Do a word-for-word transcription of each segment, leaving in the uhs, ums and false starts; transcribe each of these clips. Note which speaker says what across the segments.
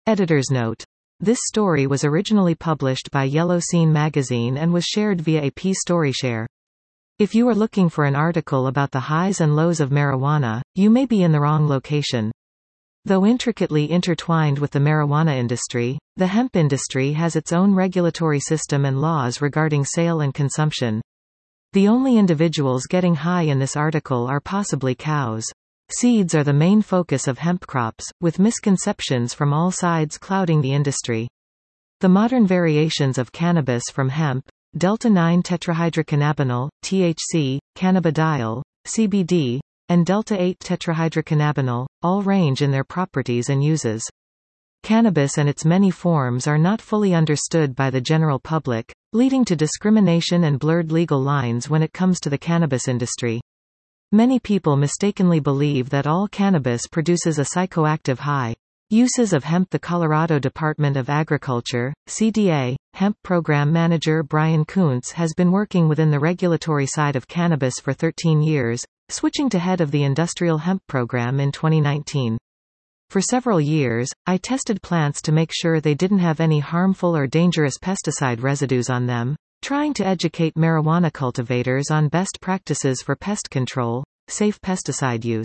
Speaker 1: Editor's note. This story was originally published by Yellow Scene magazine and was shared via a P-StoryShare. If you are looking for an article about the highs and lows of marijuana, you may be in the wrong location. Though intricately intertwined with the marijuana industry, the hemp industry has its own regulatory system and laws regarding sale and consumption. The only individuals getting high in this article are possibly cows. Seeds are the main focus of hemp crops, with misconceptions from all sides clouding the industry. The modern variations of cannabis from hemp, delta nine tetrahydrocannabinol, T H C, cannabidiol, C B D, and delta eight tetrahydrocannabinol, all range in their properties and uses. Cannabis and its many forms are not fully understood by the general public, leading to discrimination and blurred legal lines when it comes to the cannabis industry. Many people mistakenly believe that all cannabis produces a psychoactive high. Uses of hemp. The Colorado Department of Agriculture, C D A, hemp program manager Brian Kuntz has been working within the regulatory side of cannabis for thirteen years, switching to head of the industrial hemp program in twenty nineteen. For several years, I tested plants to make sure they didn't have any harmful or dangerous pesticide residues on them, trying to educate marijuana cultivators on best practices for pest control, safe pesticide use.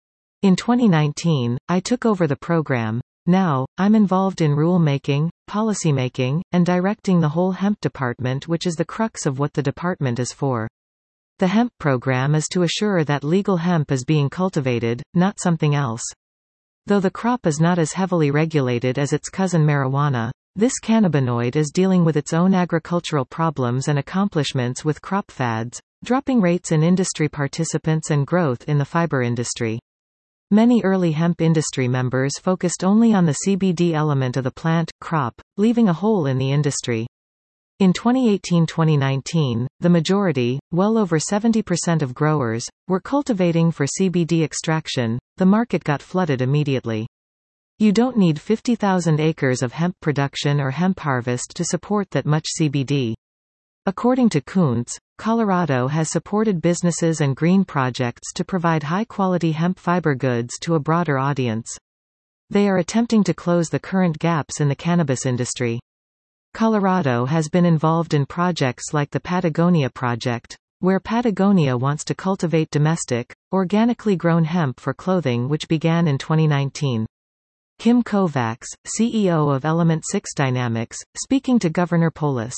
Speaker 1: In twenty nineteen, I took over the program. Now, I'm involved in rule-making, policymaking, and directing the whole hemp department, which is the crux of what the department is for. The hemp program is to assure that legal hemp is being cultivated, not something else. Though the crop is not as heavily regulated as its cousin marijuana, this cannabinoid is dealing with its own agricultural problems and accomplishments with crop fads, dropping rates in industry participants and growth in the fiber industry. Many early hemp industry members focused only on the C B D element of the plant, crop, leaving a hole in the industry. In twenty eighteen to twenty nineteen, the majority, well over seventy percent of growers, were cultivating for C B D extraction. The market got flooded immediately. You don't need fifty thousand acres of hemp production or hemp harvest to support that much C B D. According to Kuntz, Colorado has supported businesses and green projects to provide high-quality hemp fiber goods to a broader audience. They are attempting to close the current gaps in the cannabis industry. Colorado has been involved in projects like the Patagonia Project, where Patagonia wants to cultivate domestic, organically grown hemp for clothing, which began in twenty nineteen. Kim Kovacs, C E O of Element six Dynamics, speaking to Governor Polis.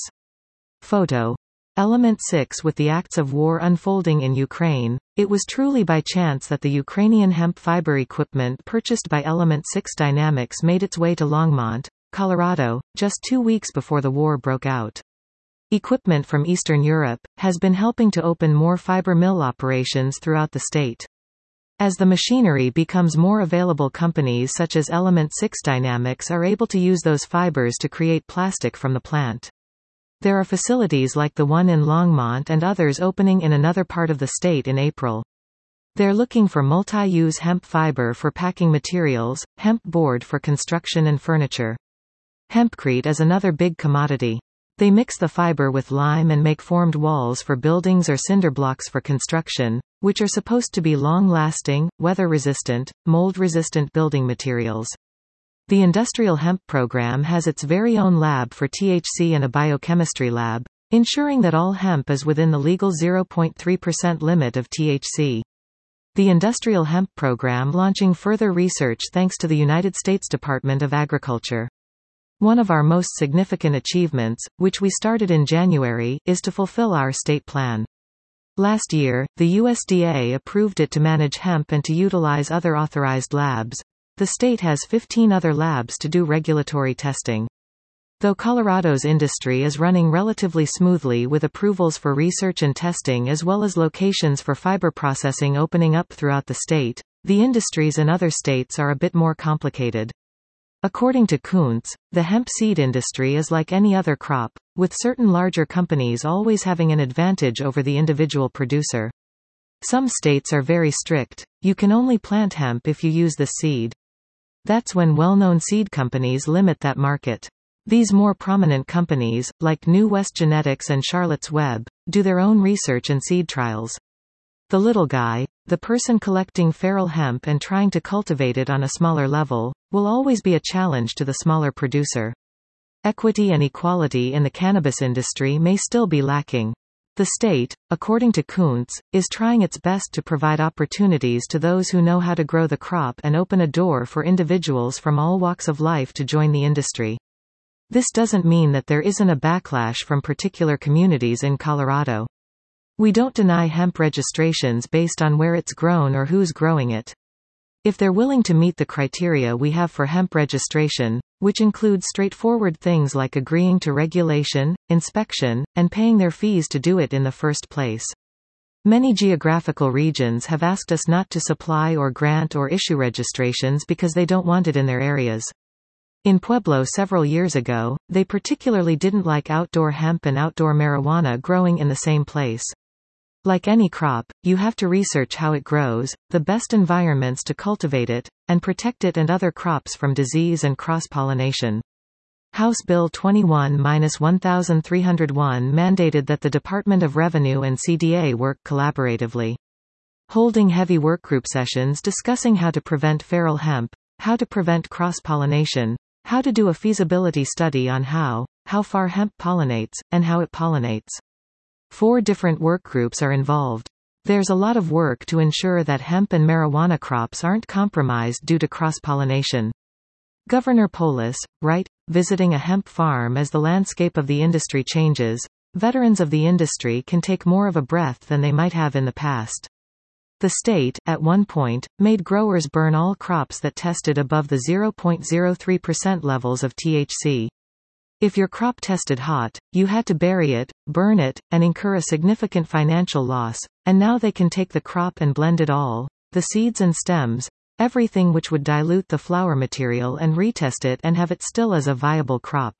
Speaker 1: Photo. Element six. With the acts of war unfolding in Ukraine, it was truly by chance that the Ukrainian hemp fiber equipment purchased by Element six Dynamics made its way to Longmont, Colorado, just two weeks before the war broke out. Equipment from Eastern Europe has been helping to open more fiber mill operations throughout the state. As the machinery becomes more available, companies such as Element six Dynamics are able to use those fibers to create plastic from the plant. There are facilities like the one in Longmont and others opening in another part of the state in April. They're looking for multi-use hemp fiber for packing materials, hemp board for construction and furniture. Hempcrete is another big commodity. They mix the fiber with lime and make formed walls for buildings or cinder blocks for construction, which are supposed to be long-lasting, weather-resistant, mold-resistant building materials. The industrial hemp program has its very own lab for T H C and a biochemistry lab, ensuring that all hemp is within the legal zero point three percent limit of T H C. The industrial hemp program launching further research thanks to the United States Department of Agriculture. One of our most significant achievements, which we started in January, is to fulfill our state plan. Last year, the U S D A approved it to manage hemp and to utilize other authorized labs. The state has fifteen other labs to do regulatory testing. Though Colorado's industry is running relatively smoothly with approvals for research and testing as well as locations for fiber processing opening up throughout the state, the industries in other states are a bit more complicated. According to Kuntz, the hemp seed industry is like any other crop, with certain larger companies always having an advantage over the individual producer. Some states are very strict. You can only plant hemp if you use the seed. That's when well-known seed companies limit that market. These more prominent companies, like New West Genetics and Charlotte's Web, do their own research and seed trials. The little guy, the person collecting feral hemp and trying to cultivate it on a smaller level, will always be a challenge to the smaller producer. Equity and equality in the cannabis industry may still be lacking. The state, according to Kuntz, is trying its best to provide opportunities to those who know how to grow the crop and open a door for individuals from all walks of life to join the industry. This doesn't mean that there isn't a backlash from particular communities in Colorado. We don't deny hemp registrations based on where it's grown or who's growing it. If they're willing to meet the criteria we have for hemp registration, which includes straightforward things like agreeing to regulation, inspection, and paying their fees to do it in the first place. Many geographical regions have asked us not to supply or grant or issue registrations because they don't want it in their areas. In Pueblo several years ago, they particularly didn't like outdoor hemp and outdoor marijuana growing in the same place. Like any crop, you have to research how it grows, the best environments to cultivate it, and protect it and other crops from disease and cross-pollination. House Bill twenty-one dash thirteen oh one mandated that the Department of Revenue and C D A work collaboratively. Holding heavy workgroup sessions discussing how to prevent feral hemp, how to prevent cross-pollination, how to do a feasibility study on how, how far hemp pollinates, and how it pollinates. Four different workgroups are involved. There's a lot of work to ensure that hemp and marijuana crops aren't compromised due to cross-pollination. Governor Polis, right, visiting a hemp farm as the landscape of the industry changes, veterans of the industry can take more of a breath than they might have in the past. The state, at one point, made growers burn all crops that tested above the zero point zero three percent levels of T H C. If your crop tested hot, you had to bury it, burn it, and incur a significant financial loss, and now they can take the crop and blend it all, the seeds and stems, everything which would dilute the flower material and retest it and have it still as a viable crop.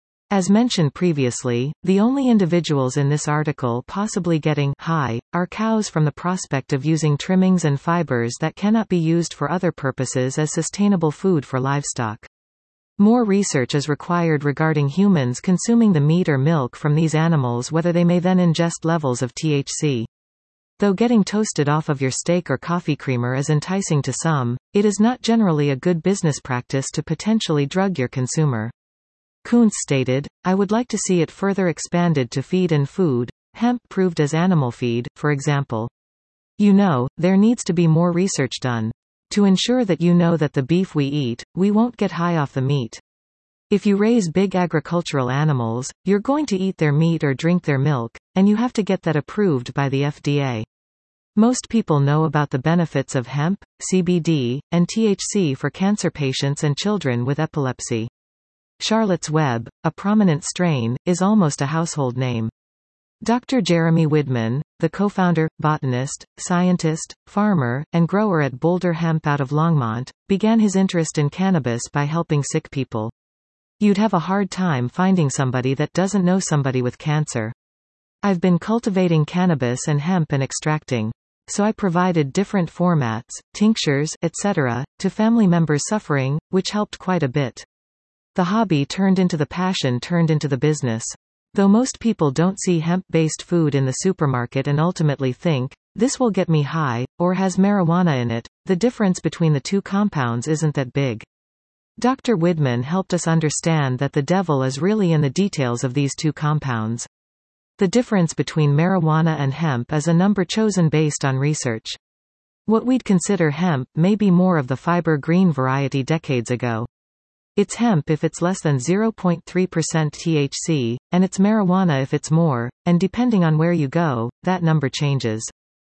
Speaker 1: As mentioned previously, the only individuals in this article possibly getting high are cows from the prospect of using trimmings and fibers that cannot be used for other purposes as sustainable food for livestock. More research is required regarding humans consuming the meat or milk from these animals, whether they may then ingest levels of T H C. Though getting toasted off of your steak or coffee creamer is enticing to some, it is not generally a good business practice to potentially drug your consumer. Kuntz stated, "I would like to see it further expanded to feed and food, hemp proved as animal feed, for example. You know, there needs to be more research done. To ensure that you know that the beef we eat, we won't get high off the meat. If you raise big agricultural animals, you're going to eat their meat or drink their milk, and you have to get that approved by the F D A. Most people know about the benefits of hemp, C B D, and T H C for cancer patients and children with epilepsy. Charlotte's Web, a prominent strain, is almost a household name. Doctor Jeremy Widman, the co-founder, botanist, scientist, farmer, and grower at Boulder Hemp out of Longmont, began his interest in cannabis by helping sick people. You'd have a hard time finding somebody that doesn't know somebody with cancer. I've been cultivating cannabis and hemp and extracting. So I provided different formats, tinctures, et cetera, to family members suffering, which helped quite a bit. The hobby turned into the passion turned into the business. Though most people don't see hemp-based food in the supermarket and ultimately think, this will get me high, or has marijuana in it, the difference between the two compounds isn't that big. Doctor Widman helped us understand that the devil is really in the details of these two compounds. The difference between marijuana and hemp is a number chosen based on research. What we'd consider hemp may be more of the fiber green variety decades ago. It's hemp if it's less than zero point three percent T H C, and it's marijuana if it's more, and depending on where you go, that number changes.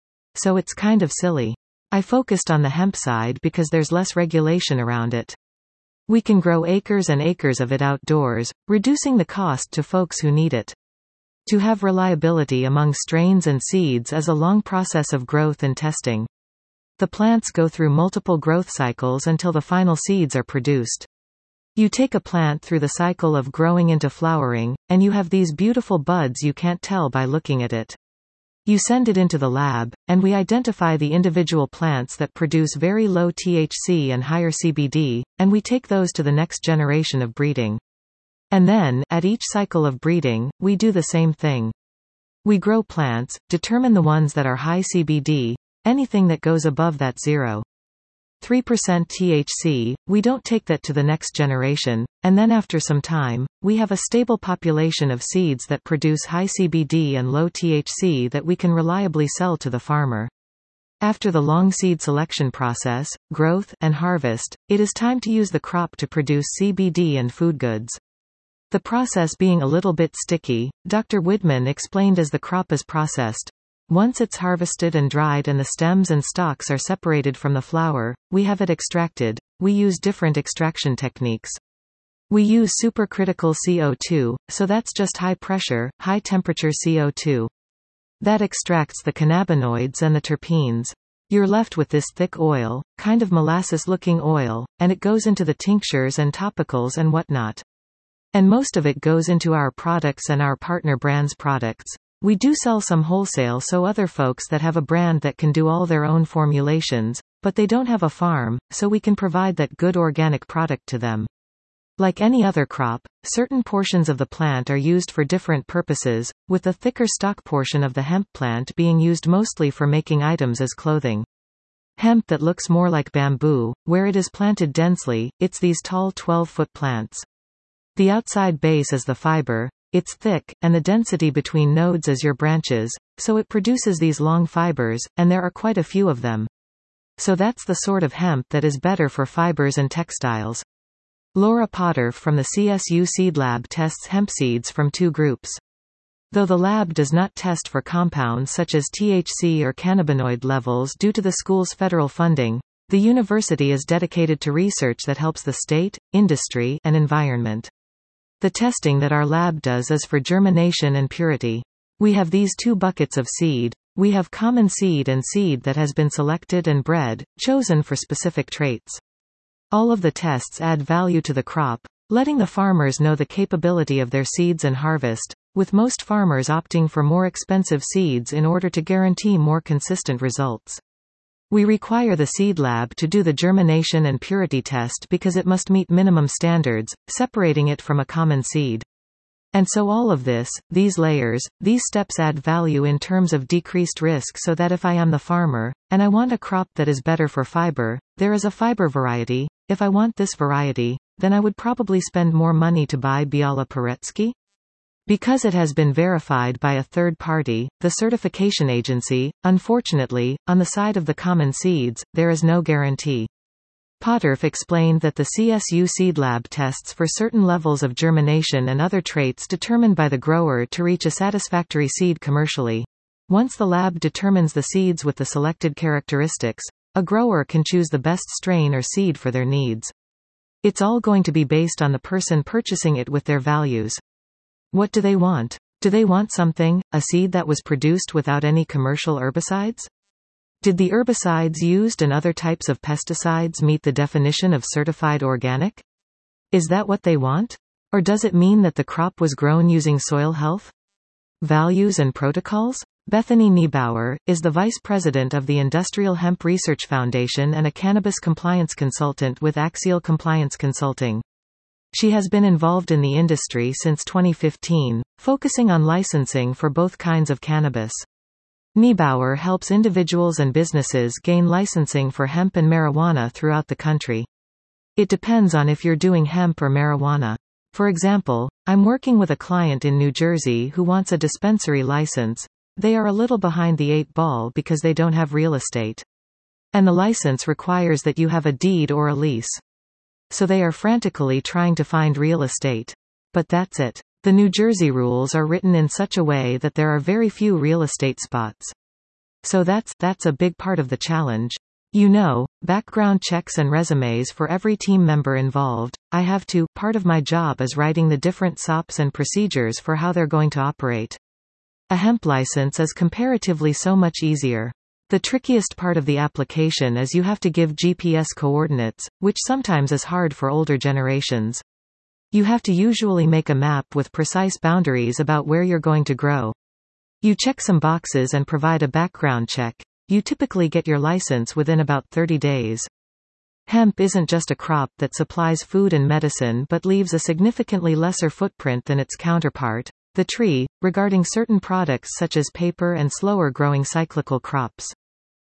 Speaker 1: So it's kind of silly. I focused on the hemp side because there's less regulation around it. We can grow acres and acres of it outdoors, reducing the cost to folks who need it. To have reliability among strains and seeds is a long process of growth and testing. The plants go through multiple growth cycles until the final seeds are produced. You take a plant through the cycle of growing into flowering, and you have these beautiful buds you can't tell by looking at it. You send it into the lab, and we identify the individual plants that produce very low T H C and higher C B D, and we take those to the next generation of breeding. And then, at each cycle of breeding, we do the same thing. We grow plants, determine the ones that are high C B D, Anything that goes above that zero point three percent T H C, we don't take that to the next generation, and then after some time, we have a stable population of seeds that produce high C B D and low T H C that we can reliably sell to the farmer. After the long seed selection process, growth, and harvest, it is time to use the crop to produce C B D and food goods. The process being a little bit sticky, Doctor Widman explained as the crop is processed. Once it's harvested and dried and the stems and stalks are separated from the flower, we have it extracted. We use different extraction techniques. We use supercritical C O two, so that's just high pressure, high temperature C O two. That extracts the cannabinoids and the terpenes. You're left with this thick oil, kind of molasses-looking oil, and it goes into the tinctures and topicals and whatnot. And most of it goes into our products and our partner brands' products. We do sell some wholesale so other folks that have a brand that can do all their own formulations, but they don't have a farm, so we can provide that good organic product to them. Like any other crop, certain portions of the plant are used for different purposes, with the thicker stalk portion of the hemp plant being used mostly for making items as clothing. Hemp that looks more like bamboo, where it is planted densely, it's these tall twelve-foot plants. The outside base is the fiber. It's thick, and the density between nodes is your branches, so it produces these long fibers, and there are quite a few of them. So that's the sort of hemp that is better for fibers and textiles. Laura Potter from the C S U Seed Lab tests hemp seeds from two groups. Though the lab does not test for compounds such as T H C or cannabinoid levels due to the school's federal funding, the university is dedicated to research that helps the state, industry, and environment. The testing that our lab does is for germination and purity. We have these two buckets of seed. We have common seed and seed that has been selected and bred, chosen for specific traits. All of the tests add value to the crop, letting the farmers know the capability of their seeds and harvest, with most farmers opting for more expensive seeds in order to guarantee more consistent results. We require the seed lab to do the germination and purity test because it must meet minimum standards, separating it from a common seed. And so all of this, these layers, these steps add value in terms of decreased risk so that if I am the farmer, and I want a crop that is better for fiber, there is a fiber variety. If I want this variety, then I would probably spend more money to buy Biala Paretsky. Because it has been verified by a third party, the certification agency, unfortunately, on the side of the common seeds, there is no guarantee. Potterf explained that the C S U Seed Lab tests for certain levels of germination and other traits determined by the grower to reach a satisfactory seed commercially. Once the lab determines the seeds with the selected characteristics, a grower can choose the best strain or seed for their needs. It's all going to be based on the person purchasing it with their values. What do they want? Do they want something, a seed that was produced without any commercial herbicides? Did the herbicides used and other types of pesticides meet the definition of certified organic? Is that what they want? Or does it mean that the crop was grown using soil health values and protocols? Bethany Niebauer is the vice president of the Industrial Hemp Research Foundation and a cannabis compliance consultant with Axial Compliance Consulting. She has been involved in the industry since twenty fifteen, focusing on licensing for both kinds of cannabis. Niebauer helps individuals and businesses gain licensing for hemp and marijuana throughout the country. It depends on if you're doing hemp or marijuana. For example, I'm working with a client in New Jersey who wants a dispensary license. They are a little behind the eight ball because they don't have real estate. And the license requires that you have a deed or a lease. So they are frantically trying to find real estate. But that's it. The New Jersey rules are written in such a way that there are very few real estate spots. So that's, that's a big part of the challenge. You know, background checks and resumes for every team member involved. I have to, part of my job is writing the different S O Ps and procedures for how they're going to operate. A hemp license is comparatively so much easier. The trickiest part of the application is you have to give G P S coordinates, which sometimes is hard for older generations. You have to usually make a map with precise boundaries about where you're going to grow. You check some boxes and provide a background check. You typically get your license within about thirty days. Hemp isn't just a crop that supplies food and medicine but leaves a significantly lesser footprint than its counterpart, the tree, regarding certain products such as paper and slower-growing cyclical crops.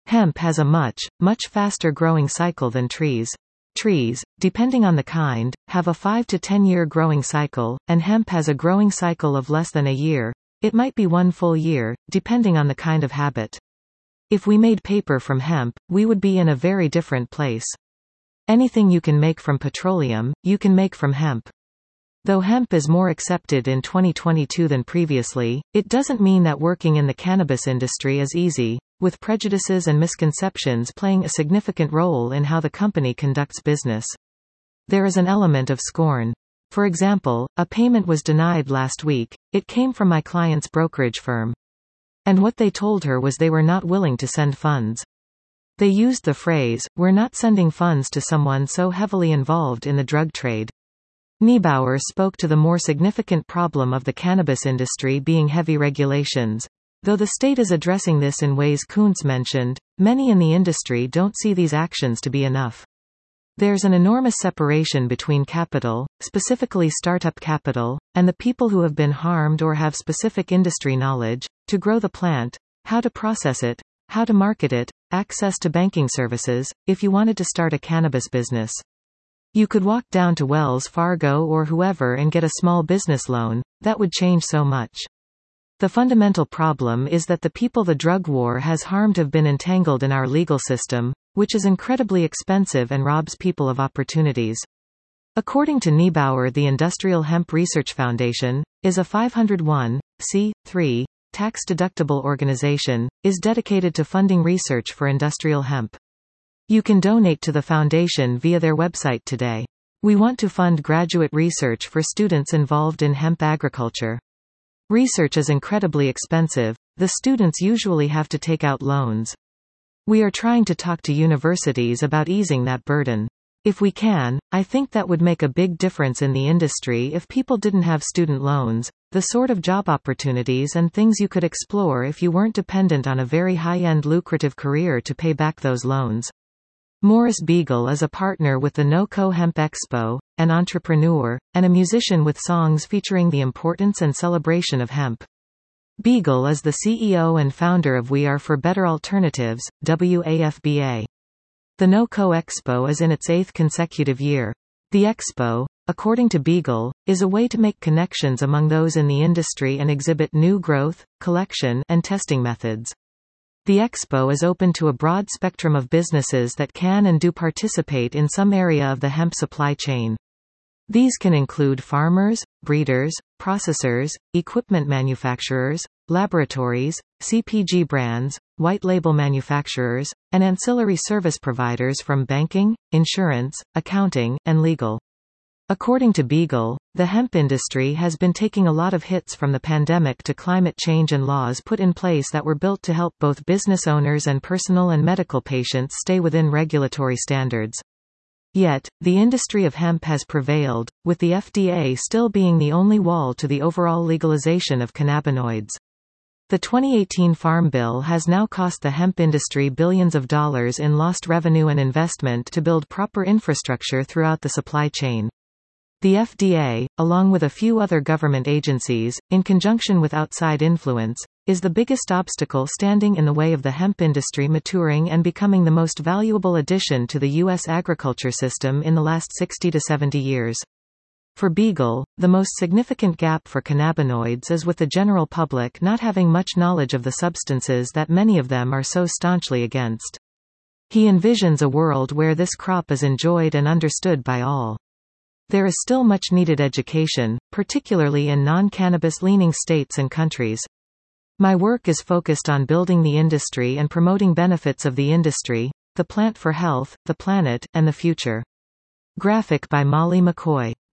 Speaker 1: Hemp has a much, much faster growing cycle than trees. Trees, depending on the kind, have a five to ten year growing cycle, and hemp has a growing cycle of less than a year. It might be one full year, depending on the kind of habit. If we made paper from hemp, we would be in a very different place. Anything you can make from petroleum, you can make from hemp. Though hemp is more accepted in twenty twenty-two than previously, it doesn't mean that working in the cannabis industry is easy, with prejudices and misconceptions playing a significant role in how the company conducts business. There is an element of scorn. For example, a payment was denied last week. It came from my client's brokerage firm. And what they told her was they were not willing to send funds. They used the phrase, "We're not sending funds to someone so heavily involved in the drug trade." Niebauer spoke to the more significant problem of the cannabis industry being heavy regulations. Though the state is addressing this in ways Kuntz mentioned, many in the industry don't see these actions to be enough. There's an enormous separation between capital, specifically startup capital, and the people who have been harmed or have specific industry knowledge, to grow the plant, how to process it, how to market it, access to banking services. If you wanted to start a cannabis business, you could walk down to Wells Fargo or whoever and get a small business loan. That would change so much. The fundamental problem is that the people the drug war has harmed have been entangled in our legal system, which is incredibly expensive and robs people of opportunities. According to Niebauer, the Industrial Hemp Research Foundation is a five hundred one c three tax-deductible organization, is dedicated to funding research for industrial hemp. You can donate to the foundation via their website today. We want to fund graduate research for students involved in hemp agriculture. Research is incredibly expensive. The students usually have to take out loans. We are trying to talk to universities about easing that burden. If we can, I think that would make a big difference in the industry if people didn't have student loans, the sort of job opportunities and things you could explore if you weren't dependent on a very high-end lucrative career to pay back those loans. Morris Beagle is a partner with the NoCo Hemp Expo, an entrepreneur, and a musician with songs featuring the importance and celebration of hemp. Beagle is the C E O and founder of We Are for Better Alternatives, W A F B A. The NoCo Expo is in its eighth consecutive year. The Expo, according to Beagle, is a way to make connections among those in the industry and exhibit new growth, collection, and testing methods. The Expo is open to a broad spectrum of businesses that can and do participate in some area of the hemp supply chain. These can include farmers, breeders, processors, equipment manufacturers, laboratories, C P G brands, white label manufacturers, and ancillary service providers from banking, insurance, accounting, and legal. According to Beagle, the hemp industry has been taking a lot of hits from the pandemic to climate change and laws put in place that were built to help both business owners and personal and medical patients stay within regulatory standards. Yet, the industry of hemp has prevailed, with the F D A still being the only wall to the overall legalization of cannabinoids. The twenty eighteen Farm Bill has now cost the hemp industry billions of dollars in lost revenue and investment to build proper infrastructure throughout the supply chain. The F D A, along with a few other government agencies, in conjunction with outside influence, is the biggest obstacle standing in the way of the hemp industry maturing and becoming the most valuable addition to the U S agriculture system in the last sixty to seventy years. For Beagle, the most significant gap for cannabinoids is with the general public not having much knowledge of the substances that many of them are so staunchly against. He envisions a world where this crop is enjoyed and understood by all. There is still much needed education, particularly in non-cannabis leaning states and countries. My work is focused on building the industry and promoting benefits of the industry, the plant for health, the planet, and the future. Graphic by Molly McCoy.